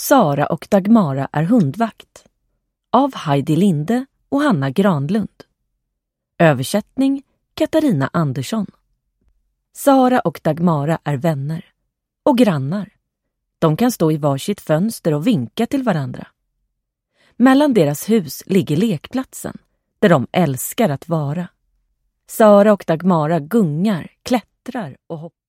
Sara och Dagmara är hundvakt av Heidi Linde och Hanna Granlund. Översättning Katarina Andersson. Sara och Dagmara är vänner och grannar. De kan stå i varsitt fönster och vinka till varandra. Mellan deras hus ligger lekplatsen där de älskar att vara. Sara och Dagmara gungar, klättrar och hoppar.